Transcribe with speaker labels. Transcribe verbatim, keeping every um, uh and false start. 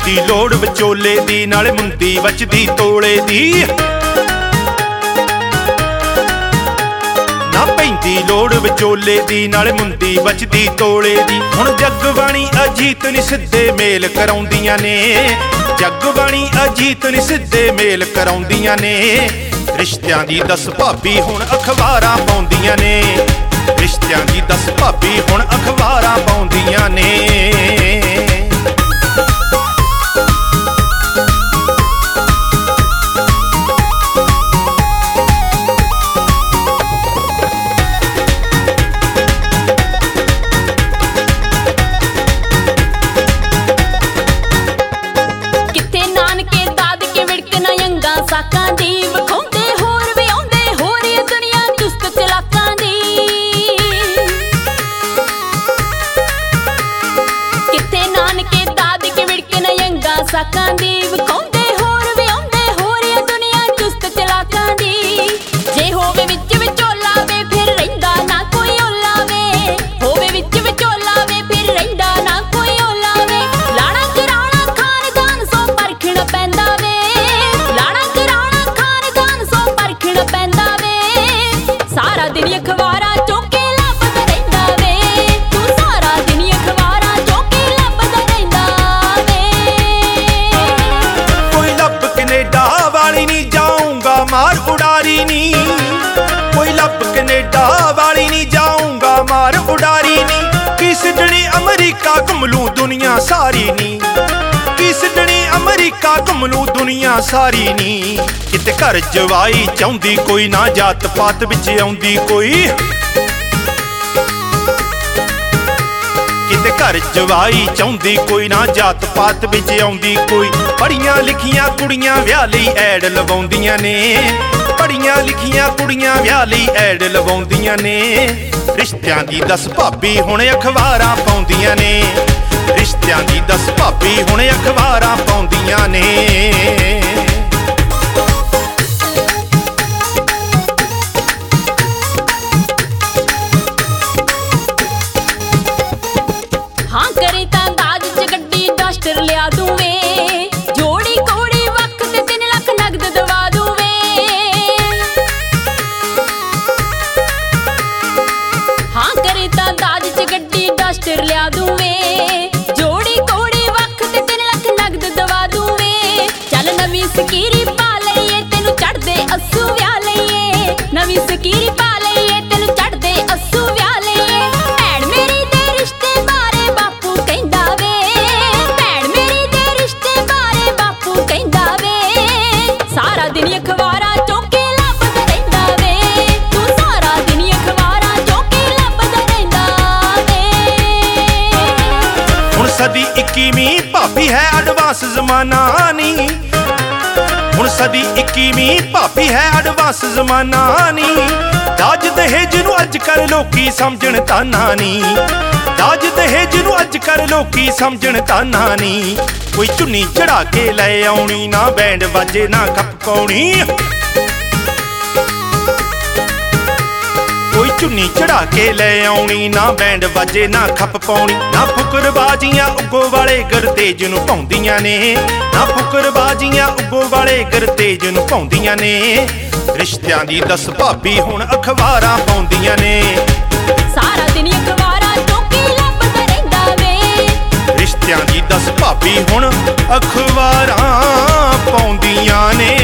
Speaker 1: ਪੈਂਦੀ ਲੋੜ ਵਿਚੋਲੇ ਦੀ, ਨਾਲੇ ਮੁੰਦੀ ਵੱਜਦੀ ਤੋਲੇ ਦੀ। ਨਾ ਪੈਂਦੀ ਲੋੜ ਵਿਚੋਲੇ ਦੀ, ਨਾਲੇ ਮੁੰਦੀ ਵੱਜਦੀ ਤੋਲੇ ਦੀ। ਹੁਣ ਜਗਬਾਣੀ ਅਜੀਤ ਨੀ ਸਿੱਧੇ ਮੇਲ ਕਰਾਉਂਦੀਆਂ ਨੇ, ਜਗਬਾਣੀ ਅਜੀਤ ਨੀ ਸਿੱਧੇ ਮੇਲ ਕਰਾਉਂਦੀਆਂ ਨੇ। ਰਿਸ਼ਤਿਆਂ ਦੀ ਦਸ ਭਾਬੀ ਹੁਣ ਅਖਬਾਰਾਂ ਪਾਉਂਦੀਆਂ ਨੇ, ਰਿਸ਼ਤਿਆਂ ਦੀ ਦਸ ਭਾਬੀ ਹੁਣ ਅਖਬਾਰਾਂ ਪਾਉਂਦੀਆਂ ਨੇ।
Speaker 2: ਕਿੱਥੇ ਨਾਨਕੇ ਦਾਦਕੇ ਵਿੜਕਣਾ ਯੰਗਾ ਸਾਕਾਂ ਦੀ, ਵਿਖਾਉਂਦੇ ਹੋਰ ਵੀ ਆਉਂਦੇ ਹੋਰ ਇਹ ਦੁਨੀਆ ਚੁਸਤ ਚਲਾਕਾਂ ਦੀ। ਕਿੱਥੇ ਨਾਨਕੇ ਦਾਦਕੇ ਵਿੜਕਣਾ ਯੰਗਾ ਸਾਕਾਂ ਦੀ, ਵਿਖਾਉਂਦੇ ਹੋਰ ਵੀ ਆਉਂਦੇ ਹੋਰ ਇਹ ਦੁਨੀਆ ਚੁਸਤ ਚਲਾਕਾਂ ਦੀ। ਜੇ ਹੋਵੇ ਵਿੱਚ ਵਿਚੋਲਾ ਵੇ ਫਿਰ ਰਹਿੰਦਾ ਨਾ ਕੋਈ ਓਲਾ ਵੇ, ਹੋਵੇ ਵਿੱਚ ਵਿਚੋਲਾ ਵੇ ਫਿਰ ਰਹਿੰਦਾ ਨਾ ਕੋਈ ਓਲਾ ਵੇ। ਲਾਣਾ ਕਰਾਉਣਾ ਖਾਨਦਾਨ ਸੋ ਪਰਖਣਾ ਪੈਂਦਾ ਵੇ, ਲਾਣਾ ਕਰਾਉਣਾ ਖਾਨਦਾਨ ਸੋ ਪਰਖਣਾ ਪੈਂਦਾ ਵੇ। ਸਾਰਾ ਦਿਨ ਅਖਬਾਰਾਂ ਚੋਂ ਕੇ ਲੱਭਦਾ ਰਹਿੰਦਾ ਵੇ, ਤੂੰ ਸਾਰਾ ਦਿਨ ਅਖਬਾਰਾਂ ਚੋਂ ਕੇ ਲੱਭਦਾ ਰਹਿੰਦਾ ਵੇ।
Speaker 1: ਕੋਈ ਲੱਭ ਕੈਨੇਡਾ ਵਾਲੀ ਨੀ ਜਾਊਂਗਾ ਮਾਰ ਉਡਾਰੀ ਨੀ, ਕੋਈ ਲੱਭ ਕੈਨੇਡਾ ਵਾਲੀ ਨੀ ਜਾਊਂਗਾ ਮਾਰ ਉਡਾਰੀ ਨੀ। ਕੀ ਸਿਡਨੀ ਅਮਰੀਕਾ ਘੁੰਮ ਲੂੰ ਦੁਨੀਆ ਸਾਰੀ ਨੀ, ਕੀ ਸਿਡਨੀ ਅਮਰੀਕਾ ਘੁੰਮ ਲੂੰ ਦੁਨੀਆ ਸਾਰੀ ਨੀ। ਕਿਤੇ ਘਰ ਜਵਾਈ ਚਾਹੁੰਦੀ ਕੋਈ ਨਾ, ਜਾਤ ਪਾਤ ਵਿੱਚ ਆਉਂਦੀ ਕੋਈ, ਕਿਤੇ ਘਰ ਜਵਾਈ ਚਾਹੁੰਦੀ ਕੋਈ ਨਾ, ਜਾਤ ਪਾਤ ਵਿੱਚ ਆਉਂਦੀ ਕੋਈ। ਪੜ੍ਹੀਆਂ ਲਿਖੀਆਂ ਕੁੜੀਆਂ ਵਿਆਹ ਲਈ ਐਡ ਲਵਾਉਂਦੀਆਂ ਨੇ, ਪੜ੍ਹੀਆਂ ਲਿਖੀਆਂ ਕੁੜੀਆਂ ਵਿਆਹ ਲਈ ਐਡ ਲਵਾਉਂਦੀਆਂ ਨੇ। ਰਿਸ਼ਤਿਆਂ ਦੀ ਦਸ ਭਾਬੀ ਹੁਣ ਅਖਬਾਰਾਂ ਪਾਉਂਦੀਆਂ ਨੇ, ਰਿਸ਼ਤਿਆਂ ਦੀ ਦਸ ਭਾਬੀ ਹੁਣ ਅਖਬਾਰਾਂ ਪਾਉਂਦੀਆਂ ਨੇ।
Speaker 2: ਹਾਂ ਕਰੇ ਤਾਂ ਦਾਜ ਚ ਗੱਡੀ ਡਸਟਰ ਲਿਆ ਦੂੰ ਵੇ, ਜੋੜੀ ਕੋੜੀ ਵੱਖ ਤੇ ਤਿੰਨ ਲੱਖ ਨਗਦ ਦਵਾ ਦੂੰ ਵੇ। ਹਾਂ ਕਰੇ ਤਾਂ ਦਾਜ ਚ ਗੱਡੀ ਡਸਟਰ ਲਿਆ ਦੂੰ ਵੇ, ਜੋੜੀ ਕੋੜੀ ਵੱਖ ਤੇ ਤਿੰਨ ਲੱਖ ਨਗਦ ਦਵਾ ਦੂੰ ਵੇ। ਚੱਲ ਨਵੀਂ ਸਕੀਰੀ ਪਾ ਲਈਏ ਤੈਨੂੰ ਚੜਦੇ ਅੱਸੂ ਵਿਆਹ ਲਈਏ, ਨਵੀਂ ਸਕੀਰੀ ਪਾ ਲਈਏ ਤੈਨੂੰ ਚੜਦੇ ਅੱਸੂ ਵਿਆਹ ਲਈਏ। ਭੈਣ ਮੇਰੀ ਦੇ ਰਿਸ਼ਤੇ ਬਾਰੇ ਬਾਪੂ ਕਹਿੰਦਾ ਵੇ, ਭੈਣ ਮੇਰੀ ਦੇ ਰਿਸ਼ਤੇ ਬਾਰੇ ਬਾਪੂ ਕਹਿੰਦਾ ਵੇ। ਸਾਰਾ ਦਿਨ ਅਖਬਾਰਾਂ ਚੋਂ ਕੇ ਲੱਭਦਾ ਰਹਿੰਦਾ ਵੇ, ਤੂੰ ਸਾਰਾ ਦਿਨ ਅਖਬਾਰਾਂ ਚੋਂ ਕੇ ਲੱਭਦਾ ਰਹਿੰਦਾ ਵੇ।
Speaker 1: ਹੁਣ ਸਦੀ ਇੱਕੀਵੀਂ ਭਾਬੀ ਹੈ ਐਡਵਾਂਸ ਜ਼ਮਾਨਾ ਨੀ, ਹੁਣ ਸਦੀ ਇੱਕੀਵੀਂ ਭਾਬੀ ਹੈ ਐਡਵਾਂਸ ਜ਼ਮਾਨਾ ਨੀ। ਦਾਜ ਦਹੇਜ ਨੂੰ ਅੱਜ ਕੱਲ ਲੋਕੀ ਸਮਝਣ ਤਾਨਾ ਨੀ, ਦਾਜ ਦਹੇਜ ਨੂੰ ਅੱਜ ਕੱਲ ਲੋਕੀ ਸਮਝਣ ਤਾਨਾ ਨੀ। ਕੋਈ ਚੁੰਨੀ ਚੜਾ ਕੇ ਲੈ ਆਉਣੀ ਨਾ, ਬੈਂਡ ਬਾਜੇ ਨਾ ਖੱਪ ਪਾਉਣੀ, ਕੋਈ ਚੁੰਨੀ ਚੜਾ ਕੇ ਲੈ ਆਉਣੀ ਨਾ, ਬੈਂਡ ਬਾਜੇ ਨਾ ਖੱਪ ਪਾਉਣੀ। ਨਾ ਫੁਕਰਬਾਜ਼ੀਆਂ ਉੱਗੋ ਵਾਲੇ ਗਰਤੇਜ ਨੂੰ ਪਾਉਂਦੀਆਂ ਨੇ, ਨਾ ਫੁਕਰਬਾਜ਼ੀਆਂ ਉੱਗੋ ਵਾਲੇ ਗਰਤੇਜ ਨੂੰ ਪਾਉਂਦੀਆਂ ਨੇ। ਰਿਸ਼ਤਿਆਂ ਦੀ ਦਸ ਭਾਬੀ ਹੁਣ ਅਖਬਾਰਾਂ ਪਾਉਂਦੀਆਂ ਨੇ,
Speaker 2: ਸਾਰਾ ਦਿਨ ਅਖਬਾਰਾਂ ਚੋਂ ਕੇ ਲੱਭਦਾ ਰਹਿੰਦਾ ਵੇ।
Speaker 1: ਰਿਸ਼ਤਿਆਂ ਦੀ ਦਸ ਭਾਬੀ ਹੁਣ ਅਖਬਾਰਾਂ ਪਾਉਂਦੀਆਂ ਨੇ।